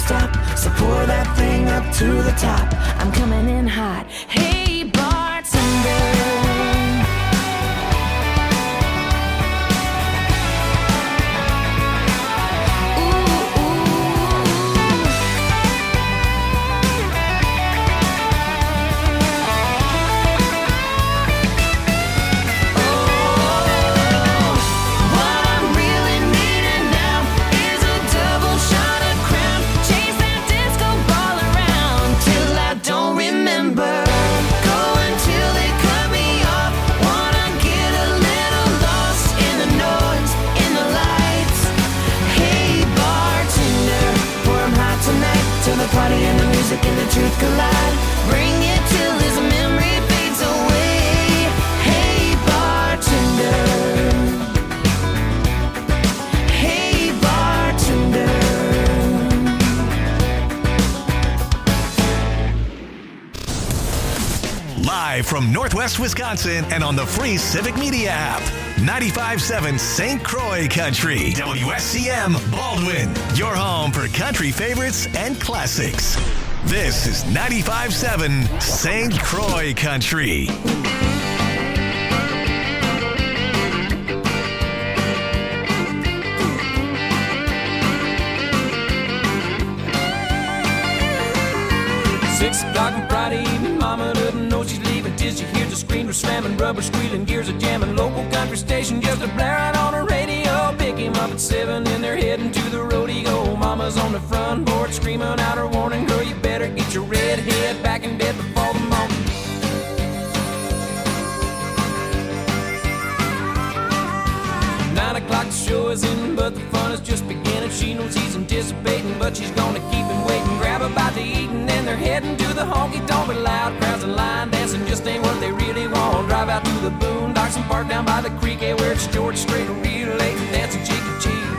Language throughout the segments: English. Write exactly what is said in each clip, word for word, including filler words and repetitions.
stop, so pour that thing up to the top. I'm coming in hot. Hey, bartender. Party and the music and the truth collide. Bring it till his memory fades away. Hey, bartender. Hey, bartender. Live from Northwest Wisconsin and on the free Civic Media app. ninety-five point seven Saint Croix Country. W S C M Baldwin. Your home for country favorites and classics. This is ninety-five point seven Saint Croix Country. Six o'clock on Friday evening, mama doesn't know she's leaving till she hears the screen slamming, rubber squealing, gears are jamming, local country station just a blaring on the radio. Pick him up at seven and they're heading to the rodeo. Mama's on the front porch screaming out her warning, girl, you better get your red head back in bed before the morning. Nine o'clock the show is in, but the fun is just beginning. She knows he's anticipating, but she's gonna keep him waiting. Grab a bite to eat and then they're heading to the honky-tonk with loud crowds and line dancing just ain't what they really want. Drive out to the boondocks and park down by the creek, eh, where it's George Strait relay dancing cheek to cheek.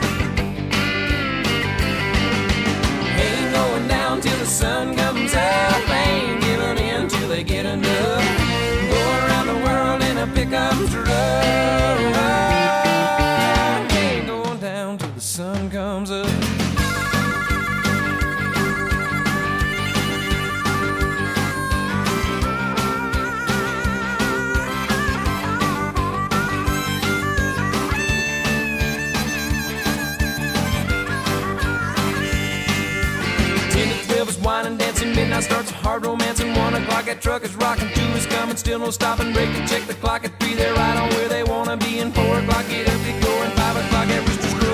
Ain't going down till the sun comes up, ain't giving in till they get enough. Go around the world in a pickup truck. The sun comes up. Ten to twelve is wine and dancing, midnight starts a hard romancing. One o'clock that truck is rocking, two is coming, still no stopping. Break and check the clock at three, they're right on where they wanna be. And four o'clock get up to go, and five o'clock at Rooster's Crow.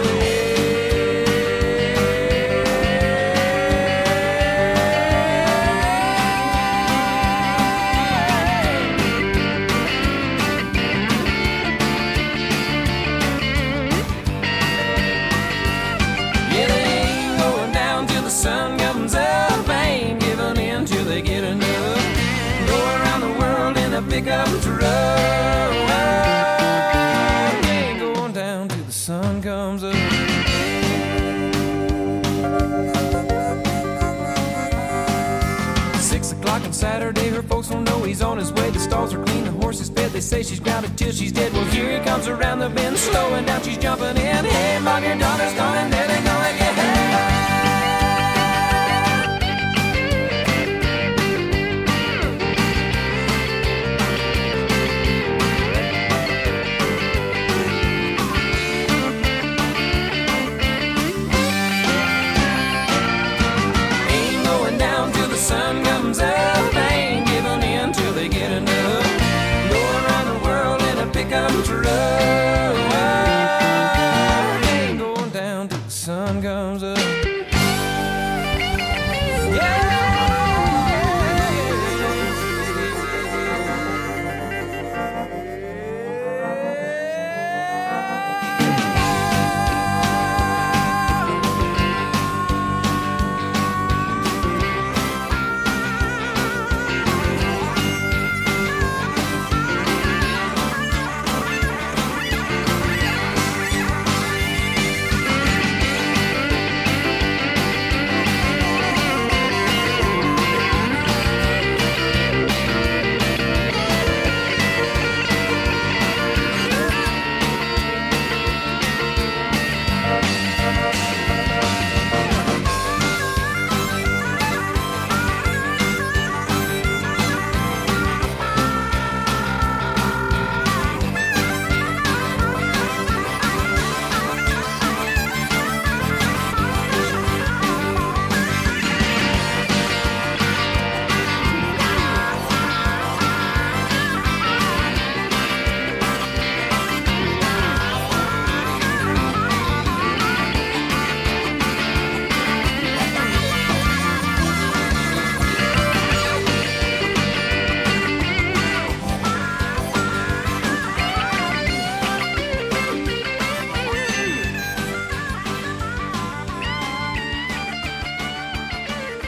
Sun comes up, ain't giving in till they get enough. Go around the world in a pickup truck. Ain't going down till the sun comes up. Six o'clock on Saturday, her folks don't know he's on his way. The stalls are clean, the horse is fed. They say she's grounded till she's dead. Well, here he comes around the bend, slowing down, she's jumping in. Hey, mom, your daughter's gone and there they go again. Sun comes up, ain't giving in till they get enough. Go around the world in a pickup truck. Ain't going down till the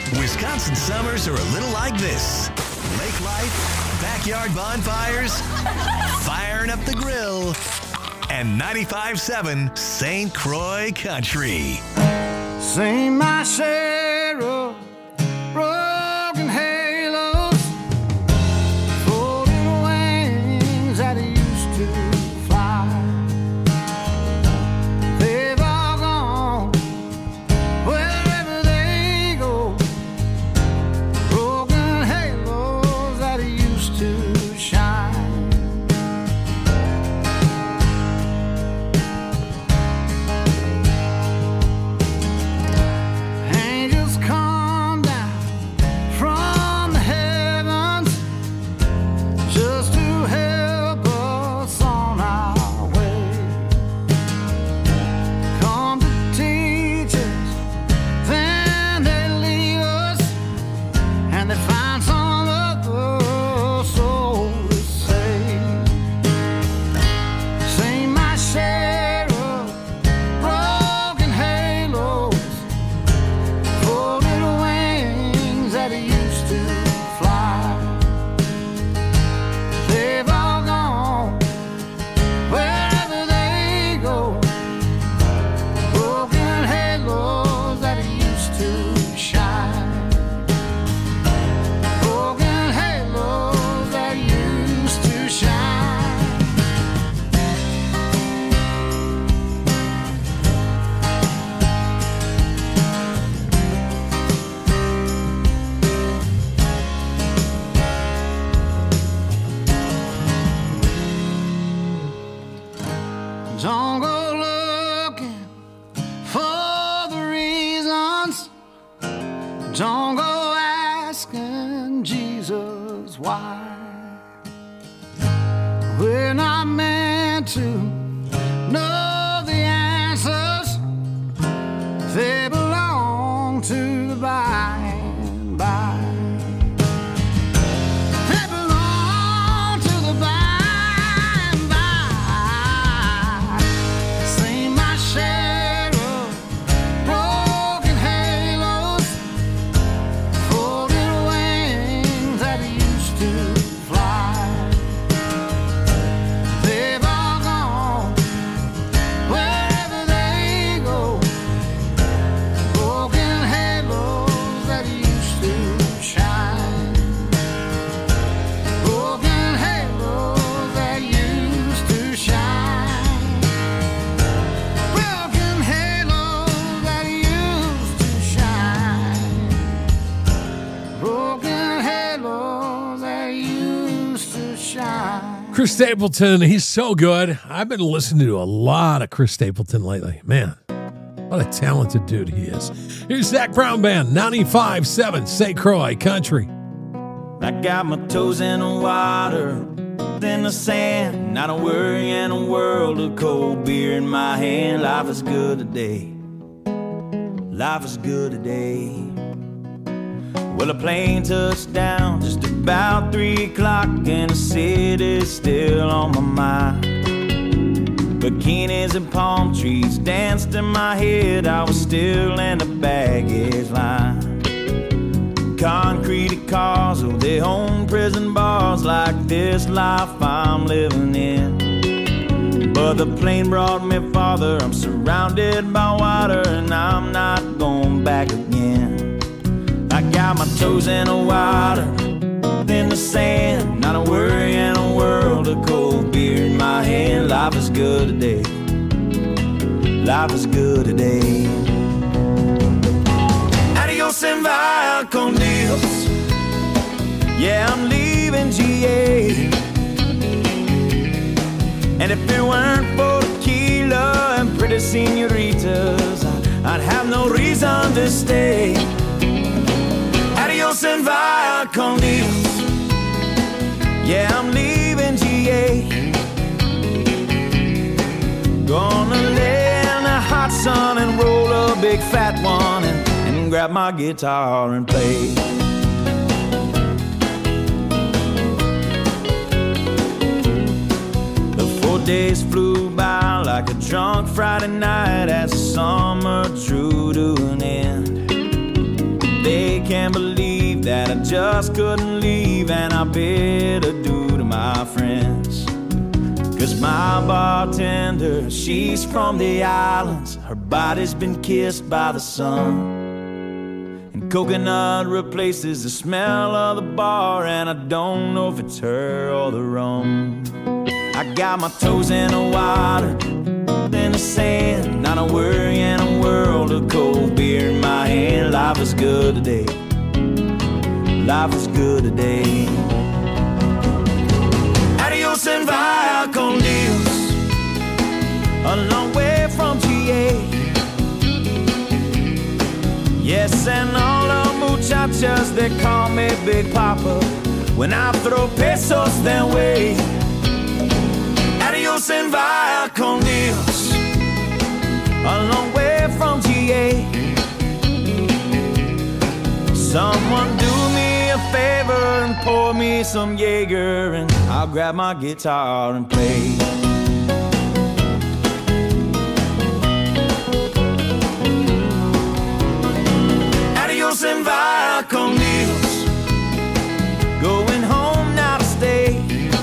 Wisconsin summers are a little like this. Lake life, backyard bonfires, firing up the grill, and ninety-five seven Saint Croix Country. Sing my share of broken halos, folded wings that used to fly. They've all gone wherever they go, broken halos that used to shine. Angels come down from the heavens just to help us on our way. Come to teach us, then they leave us, and they find some other soul to save. Sing my share of broken halos, folded wings that used to fly. They've all gone wherever they go, broken halos that used to shine, broken halos that used to shine. Don't go looking for the reasons. Don't go asking Jesus why. We're not meant to know the answers. They belong to the by and by. They belong to the by and by. Sing my share of broken halos, folded wings that used to fly. They've all gone wherever they go, broken halos that used to shine, broken halos that used to shine, broken halos that used to shine, broken halos that used to shine. Chris Stapleton, he's so good. I've been listening to a lot of Chris Stapleton lately. Man, what a talented dude he is. Here's Zach Brown Band, ninety-five seven Saint Croix Country. I got my toes in the water, in the sand, not a worry in a world of cold beer in my hand. Life is good today. Life is good today. Well, a plane touched down just about three o'clock, and the city's still on my mind. Bikinis and palm trees danced in my head. I was still in the baggage line. Concrete cars, oh, they own prison bars like this life I'm living in. But the plane brought me farther. I'm surrounded by water, and I'm not going back again. I got my toes in the water, in the sand, not a worry in a world of cold beer in my hand. Life is good today. Life is good today. Adios and via con Dios. Yeah, I'm leaving G A. And if it weren't for tequila and pretty senoritas, I'd have no reason to stay. Adios and via con Dios. Yeah, I'm leaving G A. Gonna lay in the hot sun and roll a big fat one and, and grab my guitar and play. The four days flew by like a drunk Friday night as the summer drew to an end. they can't believe that I just couldn't leave, and I bid adieu to my friends. Cause my bartender, she's from the islands. Her body's been kissed by the sun, and coconut replaces the smell of the bar, and I don't know if it's her or the rum. I got my toes in the water, in the sand, not a worry in a world of cold beer in my hand. Life is good today, life is good today. Adios and via con Dios, a long way from G A. Yes, and all the muchachas, they call me Big Papa when I throw pesos their way. Adios and via con Dios, a long way from G A. Someone do me a favor and pour me some Jaeger, and I'll grab my guitar and play. Adios and via con Dios, going home now to stay.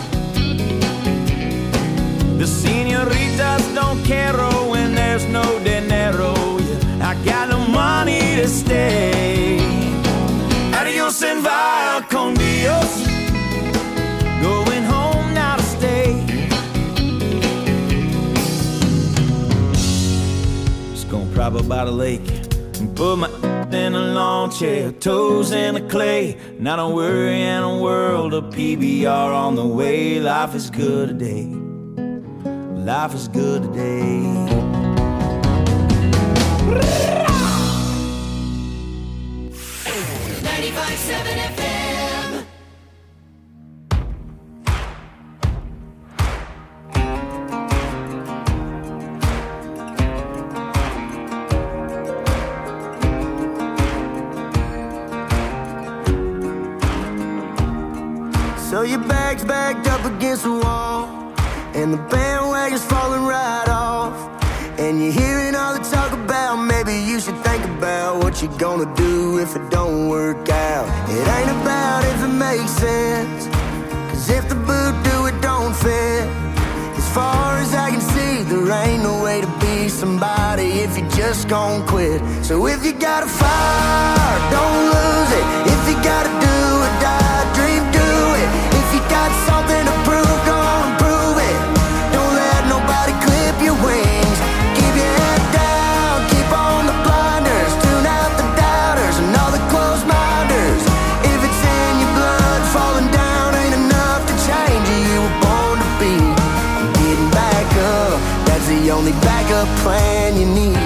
The senoritas don't care when there's no dinero. Yeah, I got no money to stay. Adios and via con Dios, going home now to stay. Just gonna prop up by the lake and put my in a lawn chair, toes in the clay. Not a worry in a world of P B R on the way. Life is good today, life is good today. ninety-five seven F M. So your bag's backed up against the wall, and the bandwagon's falling right off, and you're hearing all the talk about maybe you should think about what you're gonna do if it don't work out. It ain't about if it makes sense, cause if the boot do it don't fit. As far as I can see, there ain't no way to be somebody if you just gon' quit. So if you got a fire, don't lose it. If you gotta do or die, dream, do it. If you got something to prove, go on and prove it. Don't let nobody clip your wings. Keep your head down, keep on the blinders. Tune out the doubters and all the closed minders. If it's in your blood, falling down ain't enough to change you. You were born to be getting back up. That's the only backup plan you need.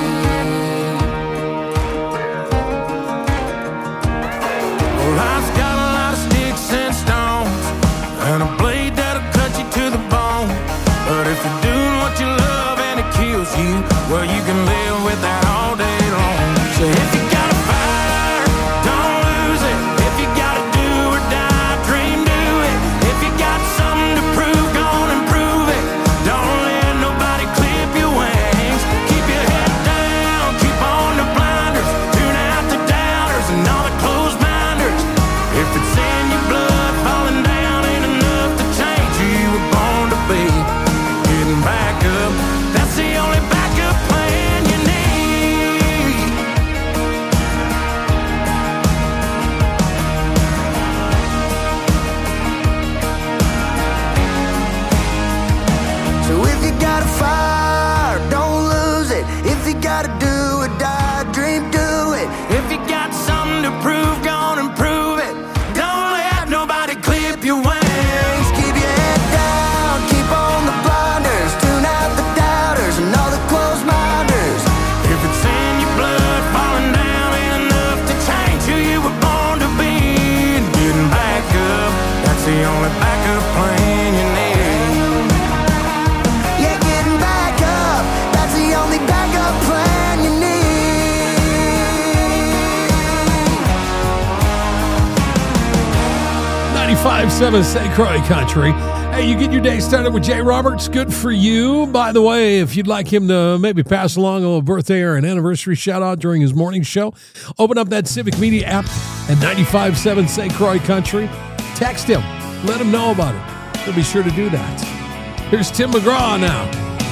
Life's got a lot of sticks and stones, and a blade that'll cut you to the bone. But if you're doing what you love and it kills you, well, you can live with that all day long. So if you got a fire, don't lose it. If you gotta do or die, dream, do it. If you got something to prove, go on and prove it. Don't let nobody clip your wings. Keep your head down, keep on the blinders. Tune out the doubters and all the closed minders. If it's in your blood, falling down ain't enough to change who you were born to be. Getting back up, that's the only backup plan you need. So if you got a fire, don't lose it. If you gotta do or die, dream, do it. If you got something to prove, go on and prove it. Don't let nobody clip your wings. Keep your head down, keep on the blinders. Tune out the doubters and all the closed minders. If it's in your blood, falling down ain't enough to change who you were born to be. And getting back up, that's the only backup plan you need. Yeah, getting back up, that's the only backup plan you need. ninety-five seven Saint Croix Country. Hey, you get your day started with Jay Roberts. Good for you. By the way, if you'd like him to maybe pass along a little birthday or an anniversary shout out during his morning show, open up that Civic Media app at ninety-five point seven Saint Croix Country. Text him. Let him know about it. He'll be sure to do that. Here's Tim McGraw now.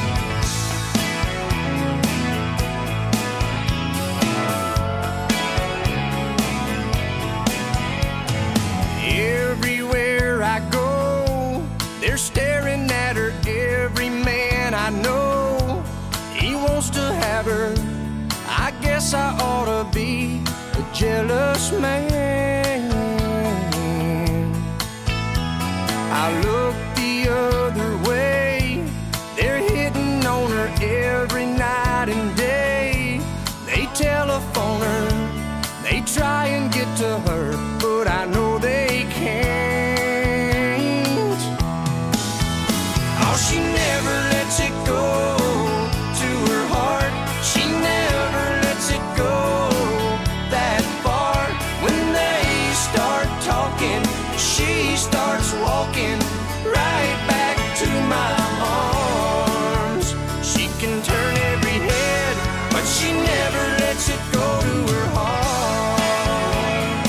Everywhere I go, they're staring at her. Every man I know, he wants to have her. I guess I ought to be a jealous man. I look the other way, they're hitting on her every night and day. They telephone her, they try and get to her, but I know they can't. Oh, she never lets it go to her heart. She never lets it go that far. When they start talking, she starts walking right back to my arms. She can turn every head, but she never lets it go to her heart.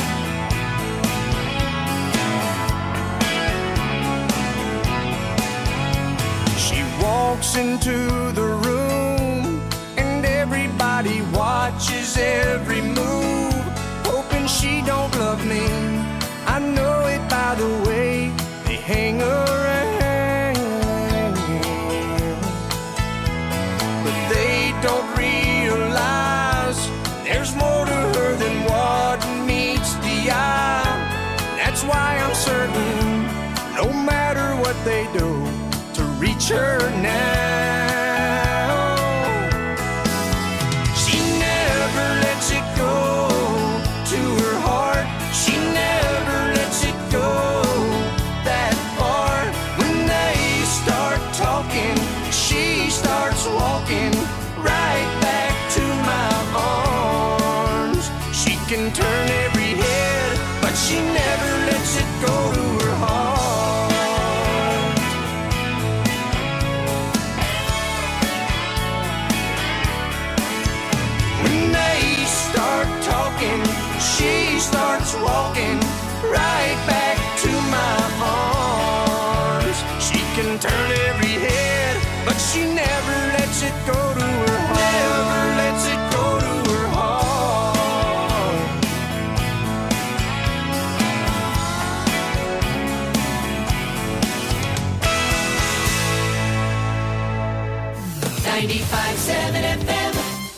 She walks into the room and everybody watches every move, hoping she don't love me. I know it by the way they hang around, but they don't realize there's more to her than what meets the eye. That's why I'm certain, no matter what they do, to reach her now. She never lets it go to her heart. She never lets it go that far. When they start talking, she starts walking right back to my arms. She can turn every head, but she never lets it go to her heart. When they start talking, she starts walking right back to my arms. She can turn every head, but she never lets it go to her heart. Never lets it go to her heart. ninety-five point seven F M.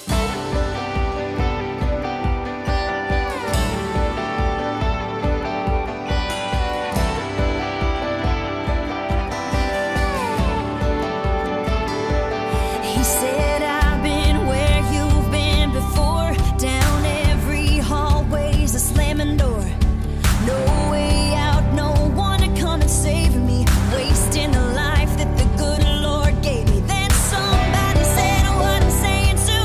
He said, I've been where you've been before. Down every hallway's a slamming door. No way out, no one to come and save me. Wasting the life that the good Lord gave me. Then somebody said I wasn't saying too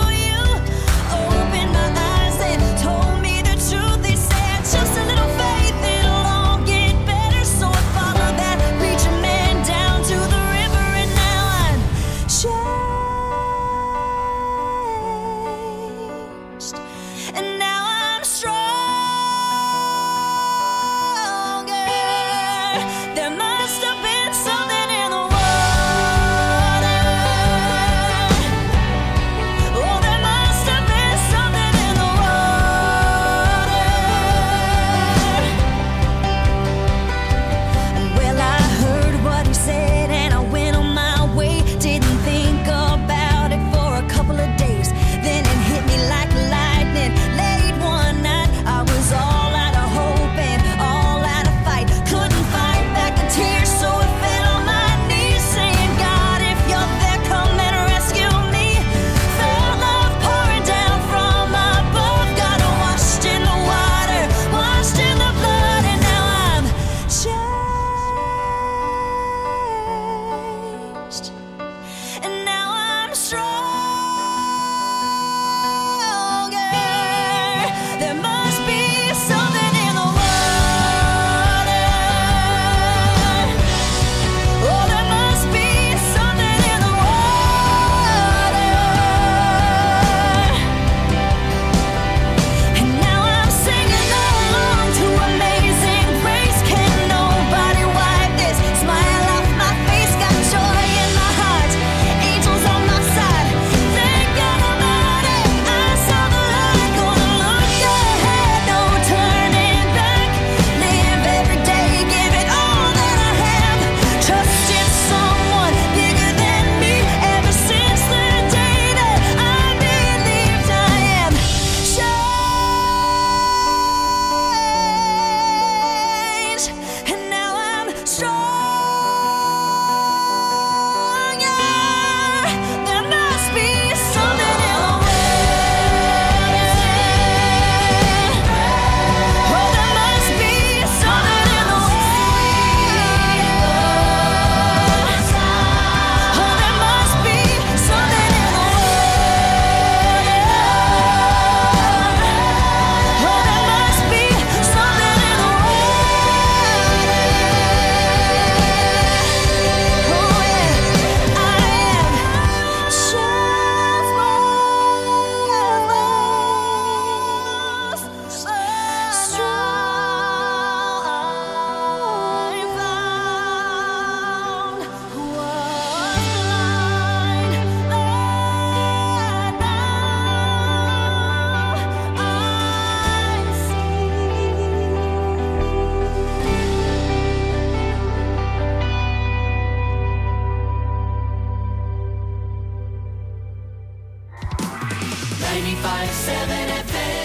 ninety-five point seven F M.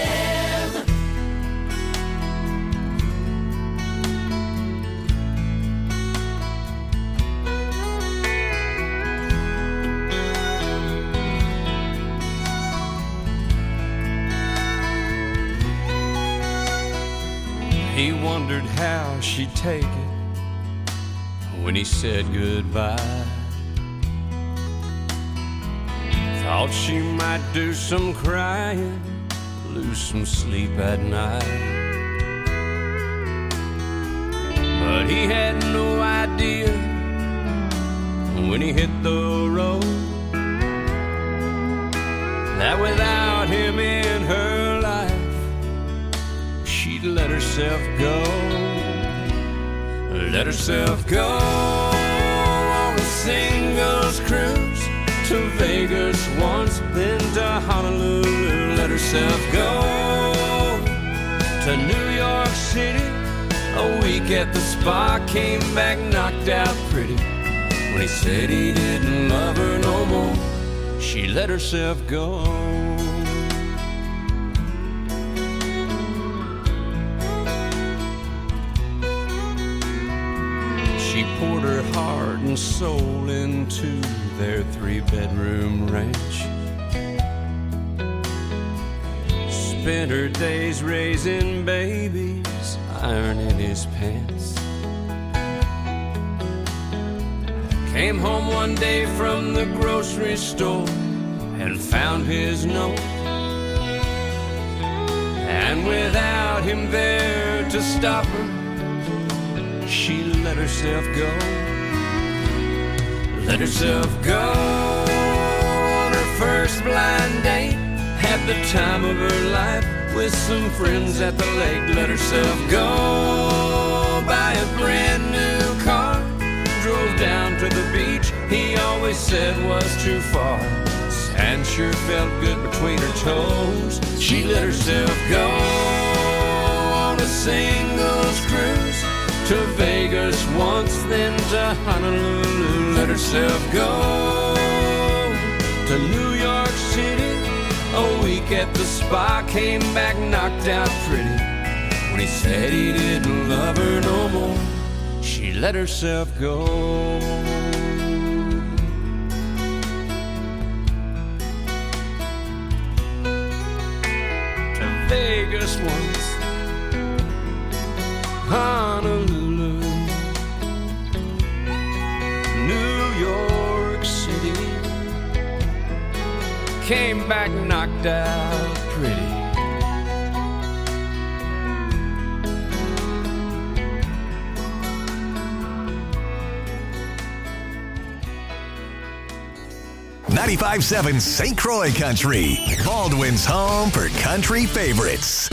He wondered how she'd take it when he said goodbye. Thought she might do some crying, lose some sleep at night. But he had no idea when he hit the road that without him in her life, she'd let herself go, let herself go on a singles cruise to Vegas once, then to Honolulu. Let herself go to New York City, a week at the spa, came back knocked out pretty. When he said he didn't love her no more, she let herself go. She poured her heart and soul into their three-bedroom ranch. Spent her days raising babies, ironing his pants. Came home one day from the grocery store and found his note. And without him there to stop her, she let herself go, let herself go on her first blind date. Had the time of her life with some friends at the lake. Let herself go buy a brand new car, drove down to the beach he always said was too far. Sand sure felt good between her toes. She let herself go on a singles cruise to Vegas once, then to Honolulu. Let herself go to New York City, a week at the spa, came back knocked out pretty. When he said he didn't love her no more, she let herself go. To Vegas once, Honolulu, New York City, came back knocked out pretty. ninety-five point seven Saint Croix Country, Baldwin's home for country favorites.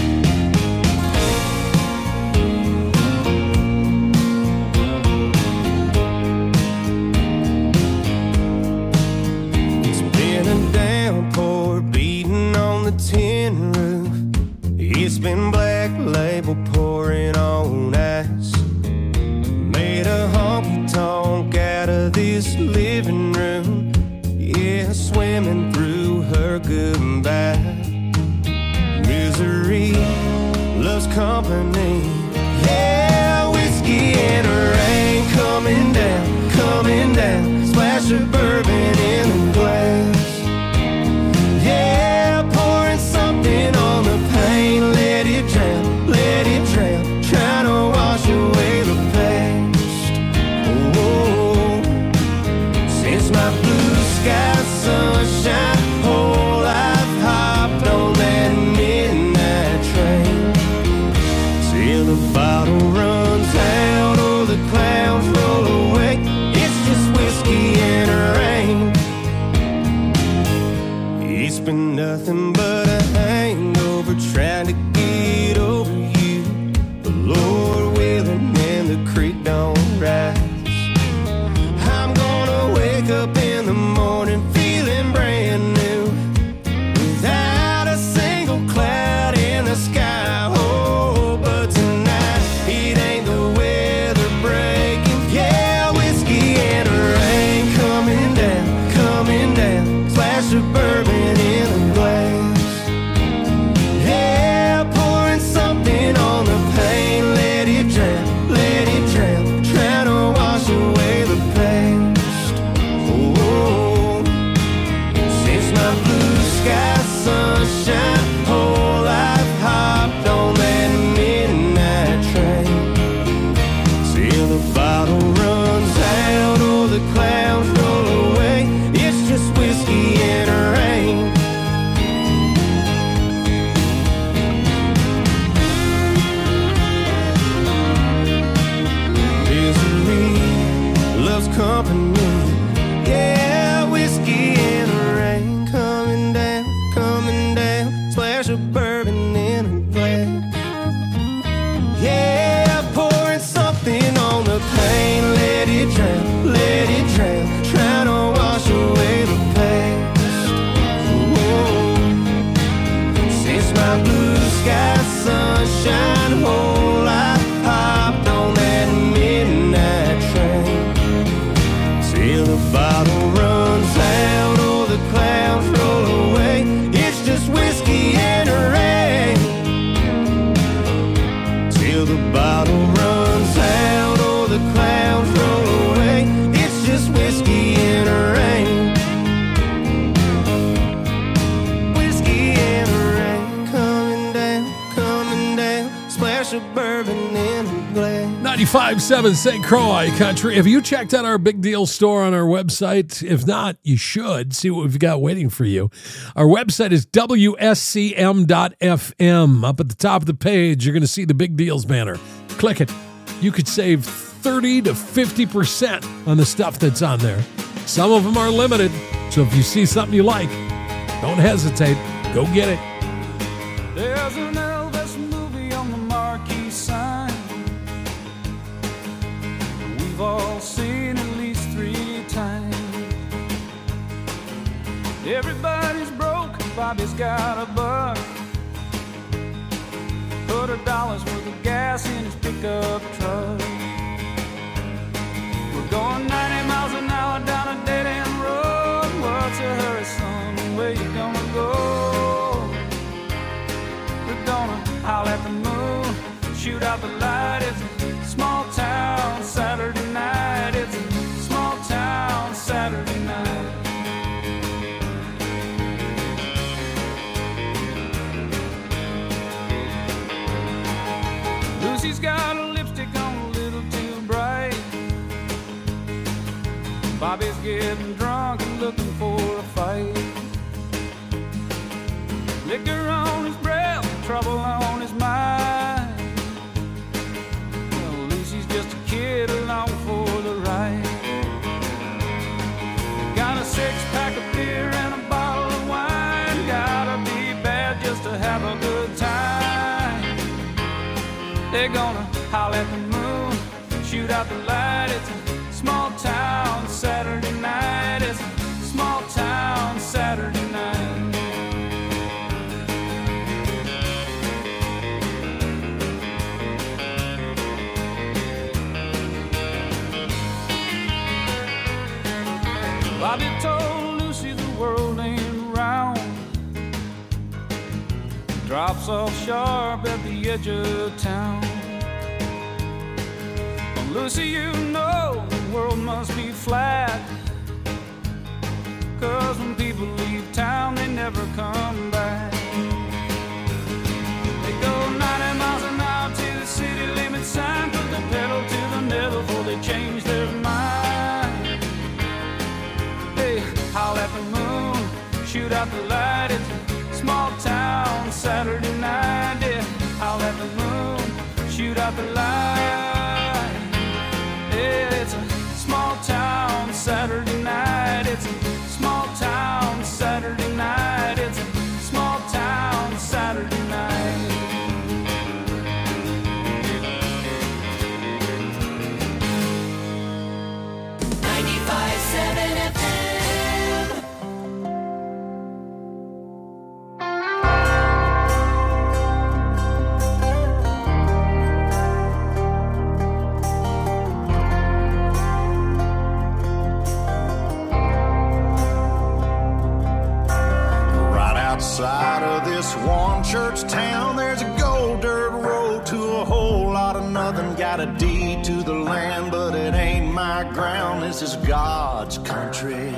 It's been a downpour beating on the tin roof. It's been Black Label pouring on ice. Made a honky-tonk out of this living room. Yeah, swimming through her goodbye. Misery loves company. Yeah, whiskey and rain coming down, coming down. Splash of bourbon in the glass. Yeah, pouring something on the pain. Let it drown, let it drown. Trying to wash away the past. Oh, since my blue sky sunshine, whole life hopped on that midnight train. Till the bottle runs out or the clouds roll away. It's just whiskey and rain. It's been nothing but a hangover trying to get over you. The Lord willing and the creek don't rise. I'm gonna wake up in the morning feeling brand new, without a single cloud in the sky. Oh, but tonight it ain't the weather breaking. Yeah, whiskey and rain coming down, coming down. Splash of bourbon in a glass. of bourbon in a glass. ninety-five point seven Saint Croix Country. Have you checked out our Big Deal store on our website? If not, you should. See what we've got waiting for you. Our website is W S C M dot F M. Up at the top of the page, you're going to see the Big Deals banner. Click it. You could save thirty to fifty percent on the stuff that's on there. Some of them are limited, so if you see something you like, don't hesitate. Go get it. There's an Elvis movie on the marquee sign. We've all seen at least three times. Everybody's broke, Bobby's got a buck. Put a dollar's worth of gas in his pickup truck. We're going ninety miles an hour down a dead-end road. What's a hurry, son? Where you gonna go? We're gonna howl at the moon, shoot out the light. It's a small town Saturday night. It's a small town Saturday night. Lucy's got a lipstick on a little too bright. Bobby's getting drunk and looking for a fight. Liquor on his breath, trouble on his mind. Well, Lucy's just a kid along for the ride. Got a six-pack of beer and a bottle of wine. Gotta be bad just to have a good time. They're gonna howl at the moon, shoot out the light. It's a small town Saturday night. It's a small town Saturday night. Bobby told Lucy the world ain't round. Drops off sharp at the edge of town. Well, Lucy, you know the world must be flat. Cause when people leave town, they never come back. They go ninety miles an hour to the city limit sign. Put the pedal to the metal before they change their mind. They howl at the moon, shoot out the light. It's a small town Saturday night. Yeah, howl at the moon, shoot out the light. Yeah, it's a small town Saturday night. It's a small town Saturday night. It's a small town Saturday night. ninety-five point seven F M. Outside of this one church town, there's a gold dirt road to a whole lot of nothing. Got a deed to the land, but it ain't my ground. This is God's country.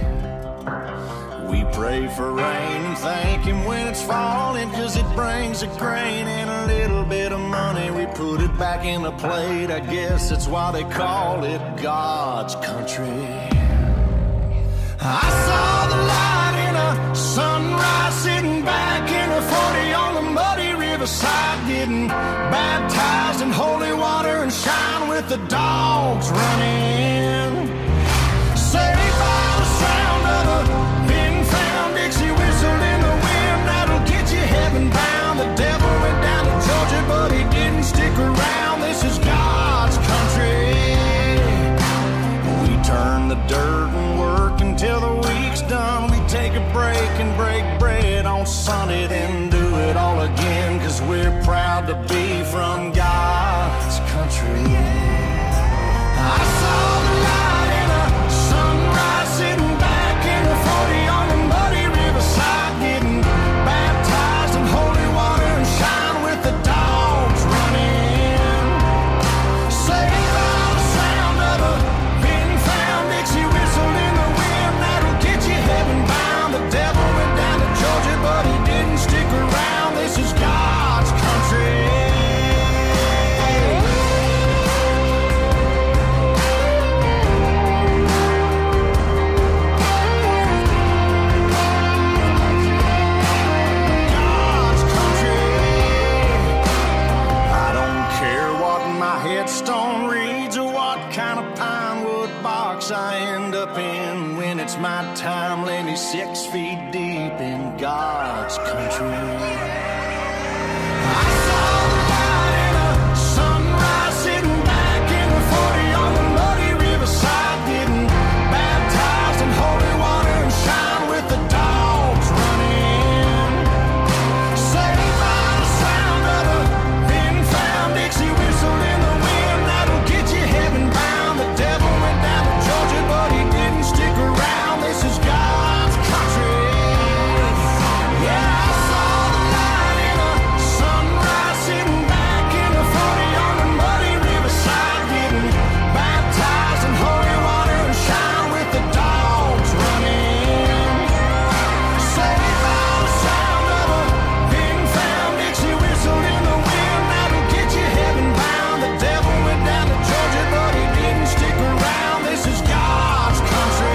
We pray for rain and thank Him when it's falling, 'cause it brings a grain and a little bit of money. We put it back in the plate. I guess that's why they call it God's country. I saw the light in a sunrise, sitting back in a forty on the muddy riverside, getting baptized in holy water and shine with the dogs running. Saved by the sound of a pin found Dixie whistle in the wind that'll get you heaven bound. The devil went down to Georgia, but he didn't stick around. This is God's country. We turn the dirt and work until the week's done. We take a break and break bread on Sunday, then do it all again, 'cause we're proud to be from God's country. I saw the light in a sunrise, sitting back in a forty on the muddy riverside, getting baptized in holy water and shine with the dogs running. Saved by the sound of a pin found Dixie whistle in the wind that'll get you heaven bound. The devil went down to Georgia, but he didn't stick around. This is God's country. six feet deep in God's country. I saw the light in a sunrise, sitting back in the forty on the muddy riverside, getting baptized in holy water and shine with the dogs running. Saved by the sound of a thin-found Dixie whistle in the wind that'll get you heaven bound. The devil went down to Georgia, but he didn't stick around. This is God's country. Yeah, I saw the light in a sunrise, sitting back in the forty on the muddy riverside, getting baptized in holy water and shine with the dogs running. Saved by the sound of a thin-found Dixie whistle in the wind that'll get you heaven bound. The devil went down to Georgia, but he didn't stick around. This is God's country.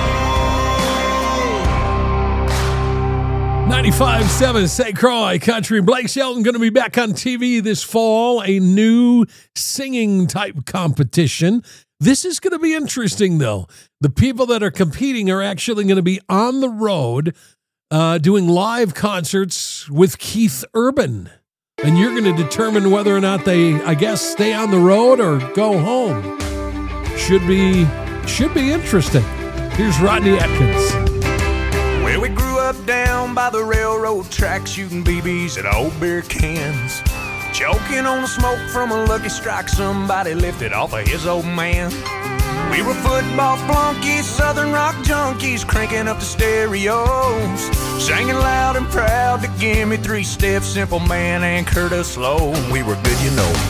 ninety-five point seven Saint Croix Country. Blake Shelton going to be back on T V this fall, a new singing type competition. This is going to be interesting, though. The people that are competing are actually going to be on the road uh, doing live concerts with Keith Urban. And you're going to determine whether or not they, I guess, stay on the road or go home. Should be, should be interesting. Here's Rodney Atkins. Well, we grew up down by the railroad track, shooting B Bs at old beer cans, choking on the smoke from a Lucky Strike somebody lifted off of his old man. We were football flunkies, southern rock junkies, cranking up the stereos, singing loud and proud to Give Me Three Steps, Simple Man, and Curtis Lowe. We were good, you know.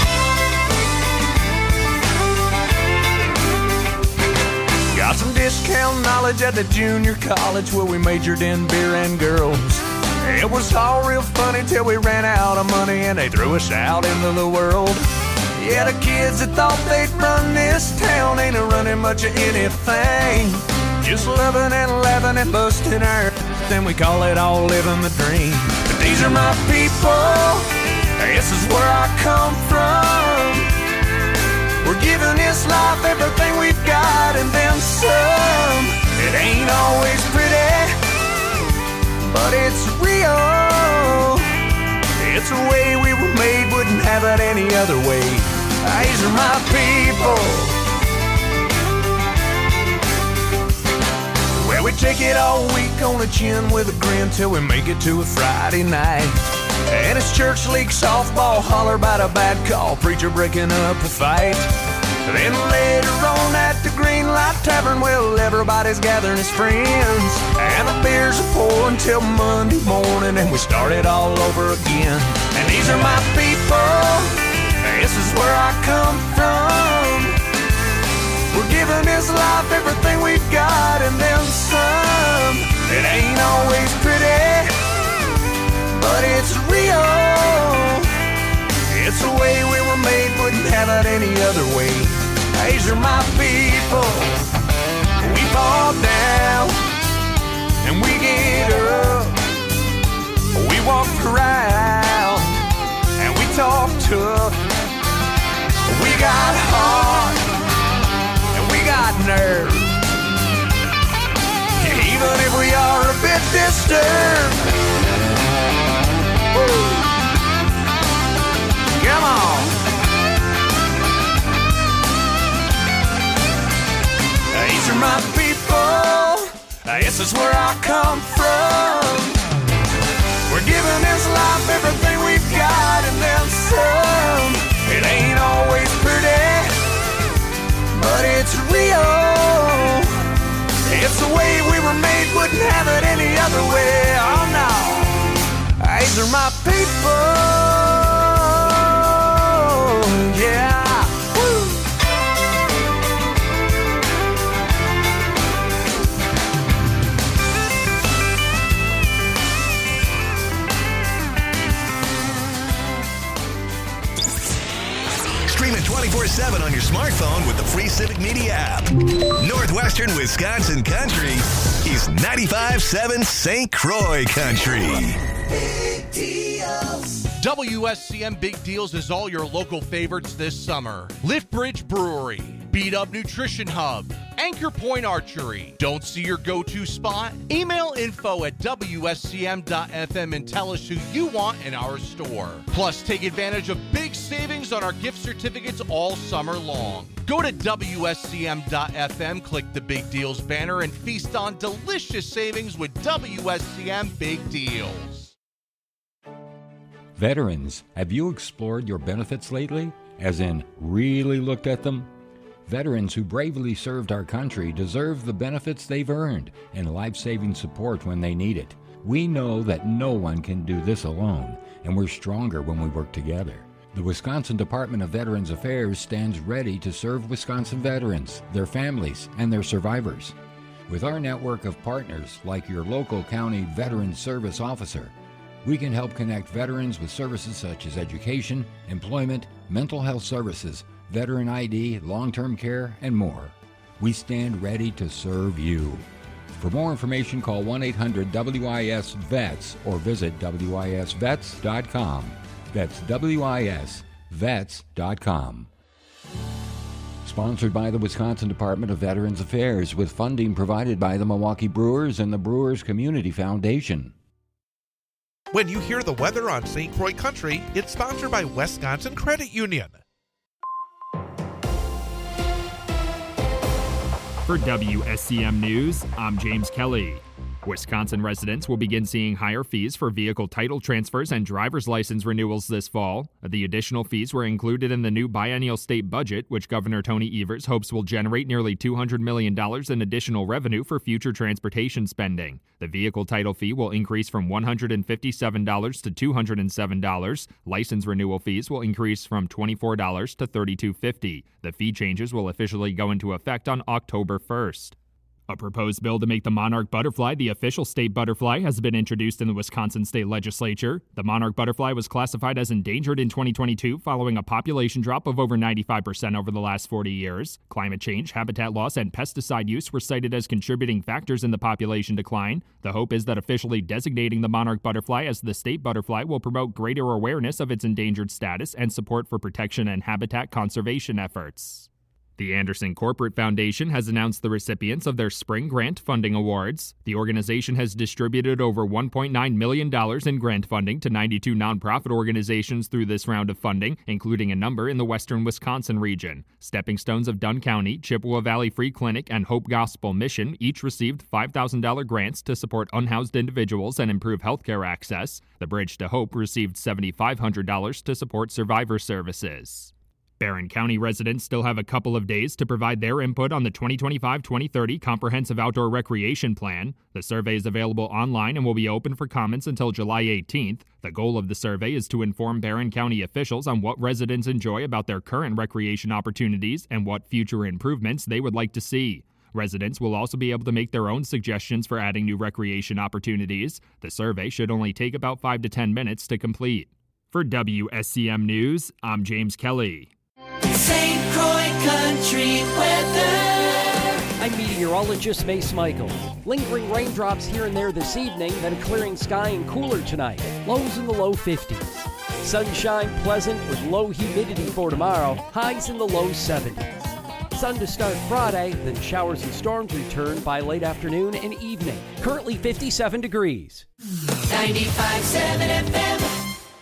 Got some discount knowledge at the junior college where we majored in beer and girls. It was all real funny till we ran out of money and they threw us out into the world. Yeah, the kids that thought they'd run this town ain't a running much of anything. Just loving and laughing and busting our then we call it all living the dream. But these are my people, this is where I come from. We're giving this life everything we've got and then some. It ain't always pretty, but it's real. It's the way we were made, wouldn't have it any other way. These are my people. Well, we take it all week on the chin with a grin till we make it to a Friday night. And it's church league softball, holler about a bad call, preacher breaking up a fight. Then later on at the Green Light Tavern, well, everybody's gathering as friends, and the beers are pouring till Monday morning, and we start it all over again. And these are my people, this is where I come from. We're giving this life everything we've got and then some. It ain't always pretty, but it's real. It's the way we were made, wouldn't have it any other way. These are my people. We fall down and we get up. We walk proud and we talk tough. We got heart and we got nerve. Even if we are a bit disturbed. Woo. Come on. These are my people. This is where I come from. We're giving this life everything we've got and then some. It ain't always pretty, but it's real. It's the way we were made, wouldn't have it any other way. Oh no, these are my people. Yeah. Woo. Stream it twenty-four seven on your smartphone with the free Civic Media app. Northwestern Wisconsin Country is ninety-five point seven Saint Croix Country. Big deals. W S C M Big Deals is all your local favorites this summer. Lift Bridge Brewery, Beat Up Nutrition Hub, Anchor Point Archery. Don't see your go-to spot? Email info at W S C M dot F M and tell us who you want in our store. Plus, take advantage of big savings on our gift certificates all summer long. Go to W S C M dot F M, click the Big Deals banner, and feast on delicious savings with W S C M Big Deals. Veterans, have you explored your benefits lately? As in, really looked at them? Veterans who bravely served our country deserve the benefits they've earned and life-saving support when they need it. We know that no one can do this alone, and we're stronger when we work together. The Wisconsin Department of Veterans Affairs stands ready to serve Wisconsin veterans, their families, and their survivors. With our network of partners like your local county veteran service officer, we can help connect veterans with services such as education, employment, mental health services, veteran I D, long-term care, and more. We stand ready to serve you. For more information, call one eight hundred W I S vets or visit W I S vets dot com. That's W I S vets dot com. Sponsored by the Wisconsin Department of Veterans Affairs with funding provided by the Milwaukee Brewers and the Brewers Community Foundation. When you hear the weather on Saint Croix Country, it's sponsored by Wisconsin Credit Union. For W S C M News, I'm James Kelly. Wisconsin residents will begin seeing higher fees for vehicle title transfers and driver's license renewals this fall. The additional fees were included in the new biennial state budget, which Governor Tony Evers hopes will generate nearly two hundred million dollars in additional revenue for future transportation spending. The vehicle title fee will increase from one hundred fifty-seven dollars to two hundred seven dollars. License renewal fees will increase from twenty-four dollars to thirty-two fifty. The fee changes will officially go into effect on October first. A proposed bill to make the monarch butterfly the official state butterfly has been introduced in the Wisconsin state legislature. The monarch butterfly was classified as endangered in twenty twenty-two following a population drop of over ninety-five percent over the last forty years. Climate change, habitat loss, and pesticide use were cited as contributing factors in the population decline. The hope is that officially designating the monarch butterfly as the state butterfly will promote greater awareness of its endangered status and support for protection and habitat conservation efforts. The Anderson Corporate Foundation has announced the recipients of their Spring Grant Funding Awards. The organization has distributed over one point nine million dollars in grant funding to ninety-two nonprofit organizations through this round of funding, including a number in the western Wisconsin region. Stepping Stones of Dunn County, Chippewa Valley Free Clinic, and Hope Gospel Mission each received five thousand dollars grants to support unhoused individuals and improve healthcare access. The Bridge to Hope received seven thousand five hundred dollars to support survivor services. Barron County residents still have a couple of days to provide their input on the twenty twenty-five twenty thirty Comprehensive Outdoor Recreation Plan. The survey is available online and will be open for comments until July eighteenth. The goal of the survey is to inform Barron County officials on what residents enjoy about their current recreation opportunities and what future improvements they would like to see. Residents will also be able to make their own suggestions for adding new recreation opportunities. The survey should only take about five to ten minutes to complete. For W S C M News, I'm James Kelly. Saint Croix Country weather. I'm meteorologist Mace Michaels. Lingering raindrops here and there this evening, then clearing sky and cooler tonight. Lows in the low fifties. Sunshine pleasant with low humidity for tomorrow. Highs in the low seventies. Sun to start Friday, then showers and storms return by late afternoon and evening. Currently fifty-seven degrees. ninety-five point seven F M.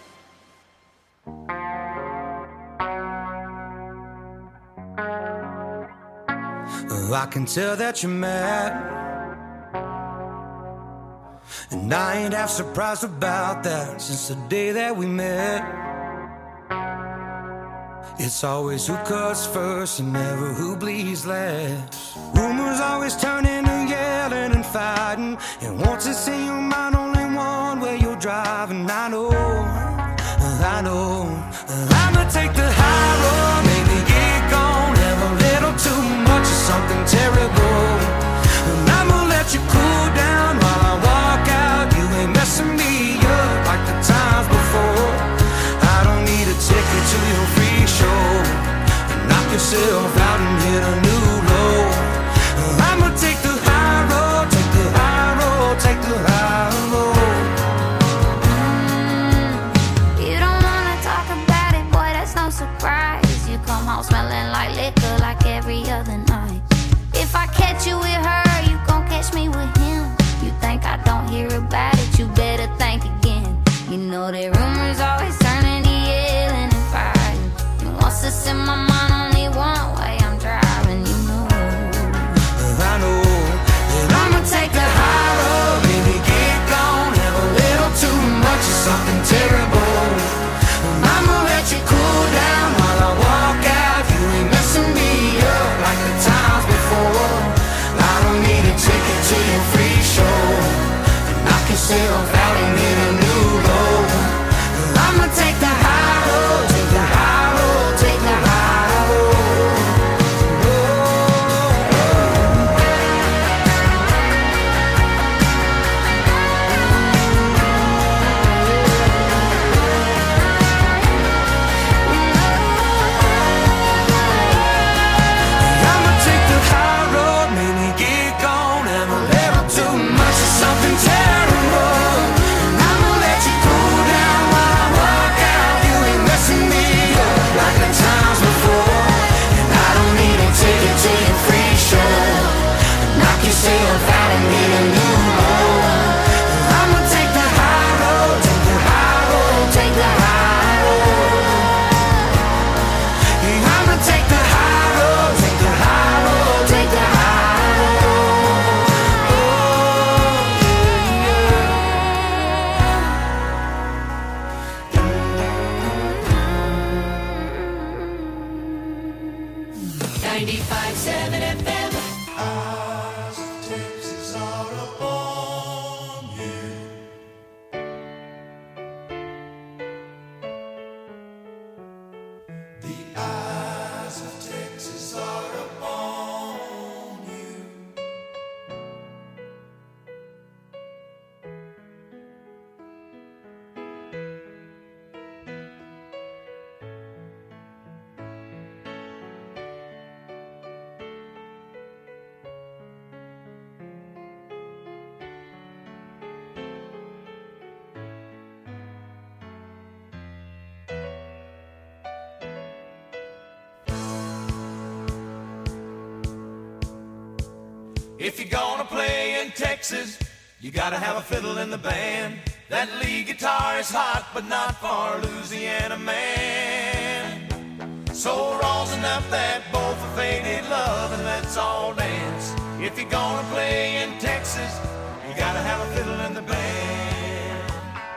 I can tell that you're mad, and I ain't half surprised about that since the day that we met. It's always who cuts first and never who bleeds last. Rumors always turn into yelling and fighting, and once it's in your mind only one way you're driving. I know, I know, I'ma take the high road, maybe get gone, have a little too much of something terrible, and I'ma let you cool down while I walk out. You ain't messing me up like the times before. I don't need a ticket to your free show. Knock yourself out and hit a new low. I'ma take the high road, take the high road, take the high road. You don't wanna talk about it, boy, that's no surprise. You come home smelling like liquor like every other night. If I yourself out and hit a new road. I'ma take the high road, take the high road, take the high road. I'ma take the high road, maybe get gone and a little too much of something terrible. And I'ma let you cool down while I walk out. You ain't messing me up like the times before. And I don't need a ticket to your free show. Knock yourself out and get a new road. I'ma take the high road, take the high road, take the high road. Yeah, I'ma take the high road, take the high road, take the high road. ninety-five seven F M. Eyes of Texas are upon you. The eyes of Texas are upon you. If you're gonna play in Texas, you gotta have a fiddle in the band. That lead guitar is hot, but not for Louisiana man. So rosin up that bowl for faded love and let's all dance. If you're gonna play in Texas, you gotta have a fiddle in the band.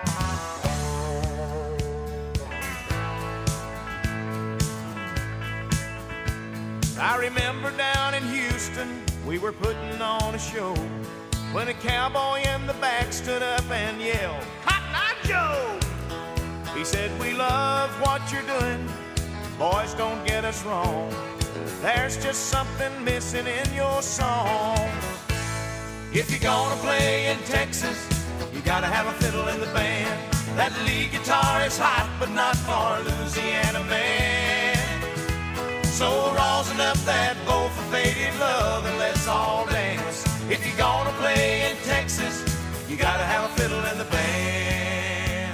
I remember down in Houston, we were putting on a show when a cowboy in the back stood up and yelled, "Cotton Eye Joe!" He said, "We love what you're doing, boys, don't get us wrong. There's just something missing in your song. If you're gonna play in Texas, you gotta have a fiddle in the band. That lead guitar is hot, but not for Louisiana man. So rosin up that bowl for faded love and let's all dance. If you're gonna play in Texas, you gotta have a fiddle in the band."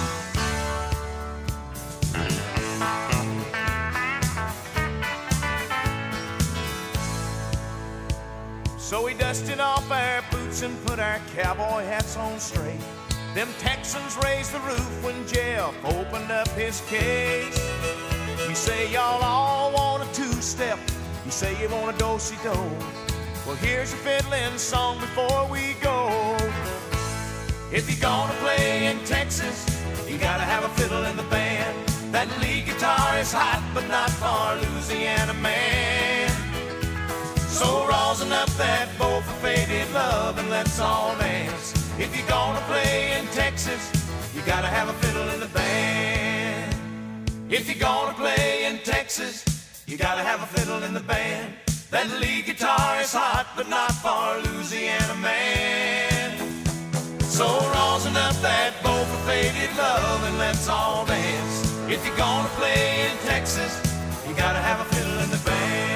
So we dusted off our boots and put our cowboy hats on straight. Them Texans raised the roof when Jeff opened up his case. You say y'all all want a two-step. You say you want a do-si-do. Well, here's your fiddling song before we go. If you're gonna play in Texas, you gotta have a fiddle in the band. That lead guitar is hot, but not for Louisiana man. So rosin up that bowl for faded love and let's all dance. If you're gonna play in Texas, you gotta have a fiddle in the band. If you're gonna play in Texas, you gotta have a fiddle in the band. That lead guitar is hot, but not for Louisiana man. So rosin up that bowl for faded love and let's all dance. If you're gonna play in Texas, you gotta have a fiddle in the band.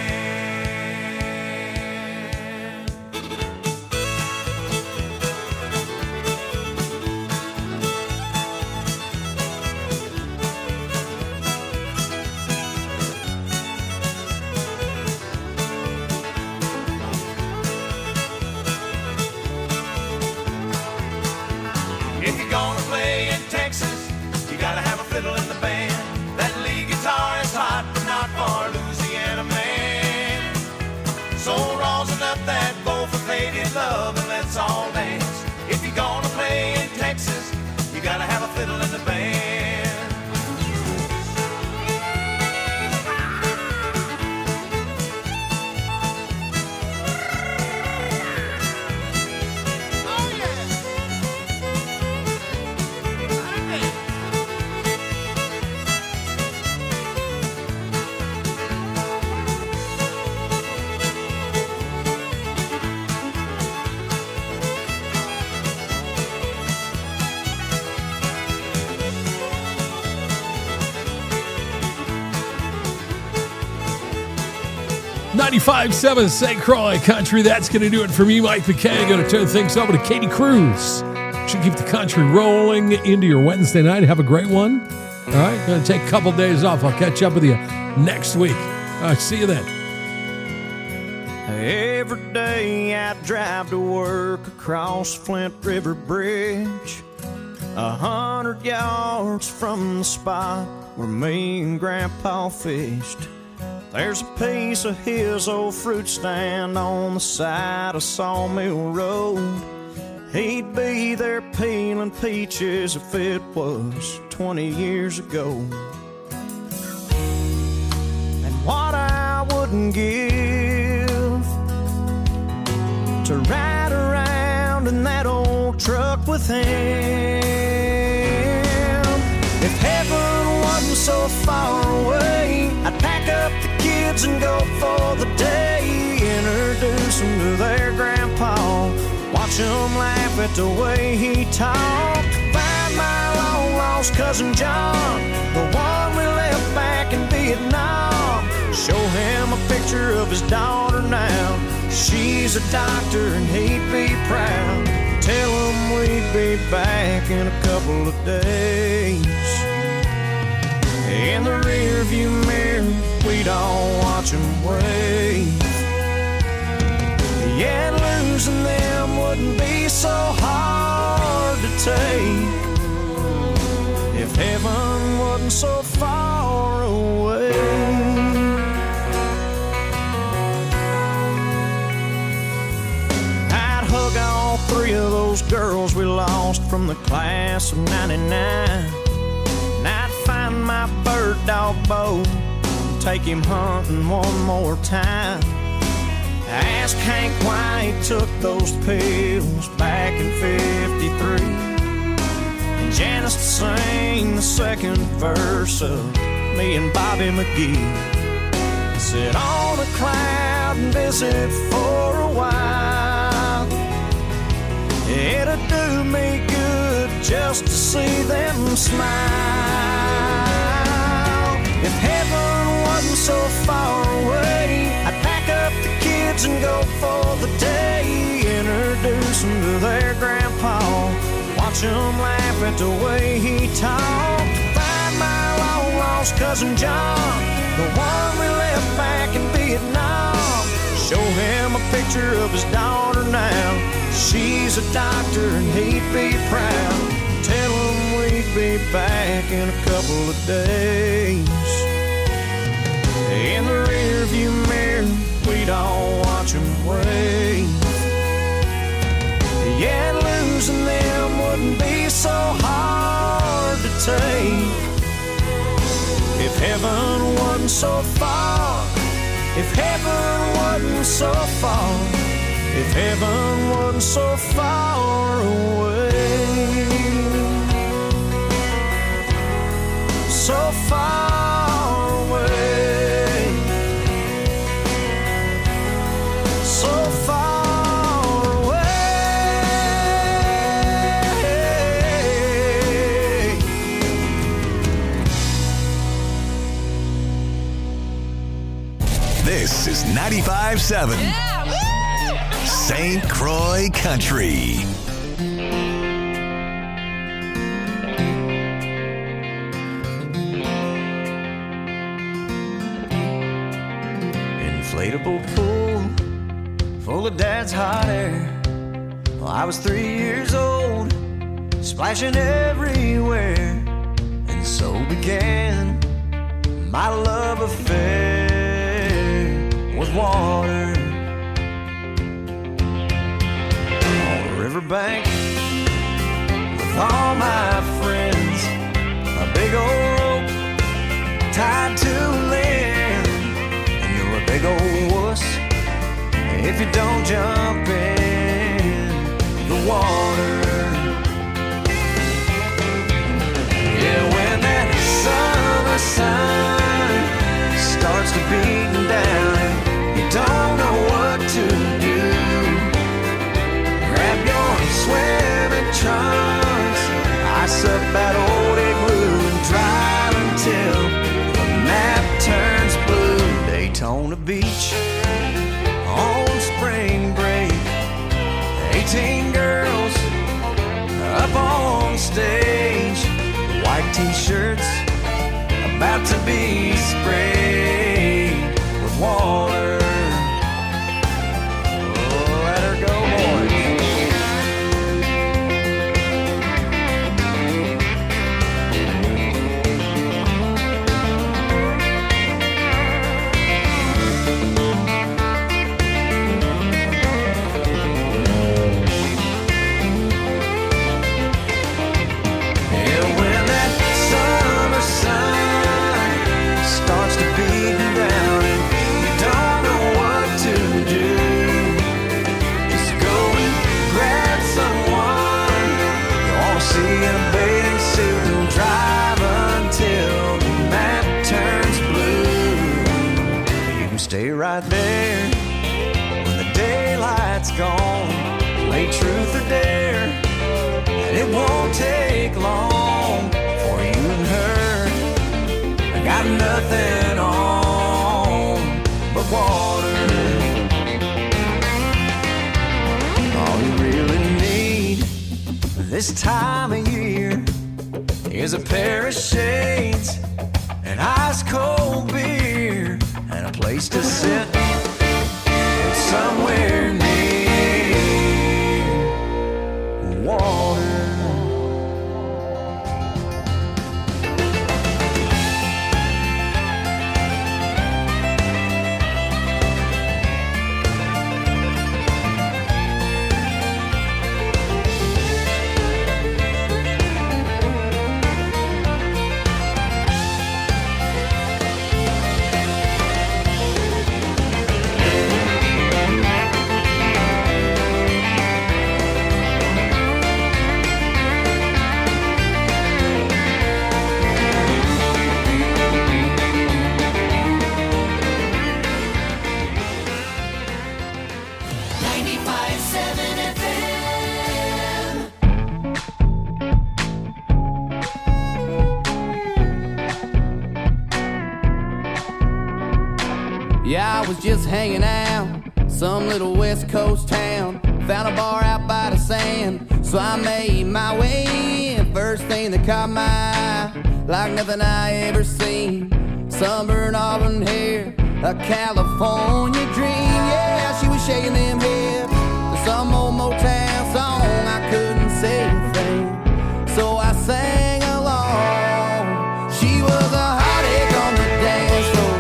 If you're gonna play in Texas, you gotta have a fiddle in the band. That lead guitar is hot, but not for Louisiana. ninety-five point seven Saint Croix Country. That's going to do it for me, Mike McKay. Going to turn things over to Katie Cruz. Should keep the country rolling into your Wednesday night. Have a great one. All right, going to take a couple days off. I'll catch up with you next week. All right, see you then. Every day I drive to work across Flint River Bridge, a hundred yards from the spot where me and Grandpa fished. There's a piece of his old fruit stand on the side of Sawmill Road. He'd be there peeling peaches if it was twenty years ago. And what I wouldn't give to ride around in that old truck with him. If heaven wasn't so far away, I'd pack up the kids and go for the day. Introduce them to their grandpa, watch them laugh at the way he talked. Find my long lost cousin John, the one we left back in Vietnam. Show him a picture of his daughter now. She's a doctor and he'd be proud. Tell him we'd be back in a couple of days. In the rear view mirror, we'd all watch him wave. Yeah, losing them wouldn't be so hard to take if heaven wasn't so far away. I'd hug all three of those girls we lost from the class of ninety-nine. And I'd find my bird dog Bo and take him hunting one more time. Ask Hank why he took those pills back in fifty-three. And Janice to sing the second verse of me and Bobby McGee. Sit on a cloud and visit for a while. It'd do me good just to see them smile. If heaven wasn't so far away, I'd pack up the kids and go for the day. Introduce them to their grandpa, watch them laugh at the way he talked. Find my long lost cousin John, the one we left back in Vietnam. Show him a picture of his daughter now. She's a doctor and he'd be proud. Tell him we'd be back in a couple of days. In the rear view mirror, we'd all watch him wave. Yeah, losing them wouldn't be so hard to take if heaven wasn't so far. If heaven wasn't so far. If heaven wasn't so far away. So far away. So far away. This is ninety-five point seven Saint Croix Country. Inflatable pool full of dad's hot air. Well, I was three years old, splashing everywhere. And so began my love affair with water. On the riverbank with all my friends, a big old rope tied to a limb. And you're a big old wuss if you don't jump in the water. Yeah, when that summer sun starts to beat down and you don't know what to do, grab your swimming trunks, ice up that old igloo and drive until the map turns blue. Daytona Beach, t-shirts about to be sprayed with water. Oh, let her go, boys. Stay right there when the daylight's gone. Play truth or dare, and it won't take long for you and her. I got nothing on but water. All you really need this time of year is a pair of shades, an ice cold beer, and a place to sit somewhere near water. Yeah, I was just hanging out, some little West Coast town. Found a bar out by the sand, so I made my way in. First thing that caught my eye, like nothing I ever seen. Sunburned auburn hair, a California dream. Yeah, she was shaking them hips to some old Motown song. I couldn't say a thing, so I sang along. She was a hot egg on the dance floor.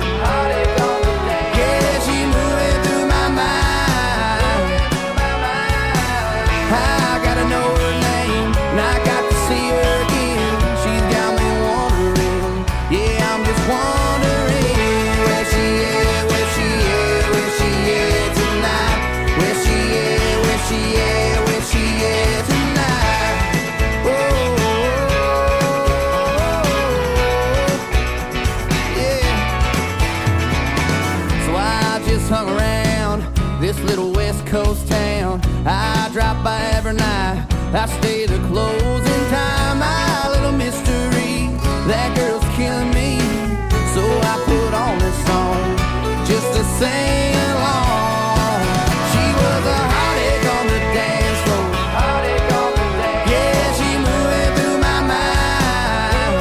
Little West Coast town I drop by every night. I stay the closing time. My little mystery, that girl's killing me, so I put on this song just to sing along. She was a hot egg on the dance floor. Hot egg on the dance. Yeah, she moving through my mind.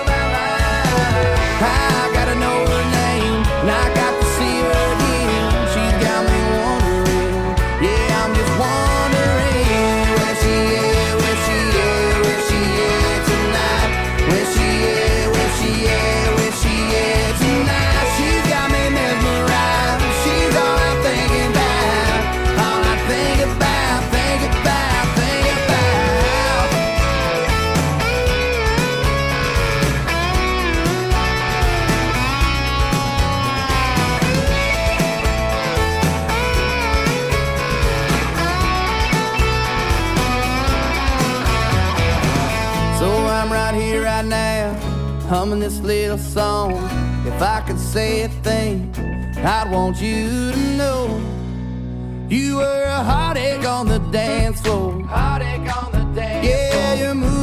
I gotta know her name, and I got to see her again. She's got me wondering. Yeah, I'm just wondering where she is, where she is, where she is tonight. Where she is, where she is, where she is tonight. She's got me mesmerized. She's all I'm thinking about. All I think about, think about, think about. So I'm right here, right now, humming this little song. If I could say a thing, I'd want you to know you were a hot egg on the dance floor. Hot egg on the dance floor. Yeah, you're moving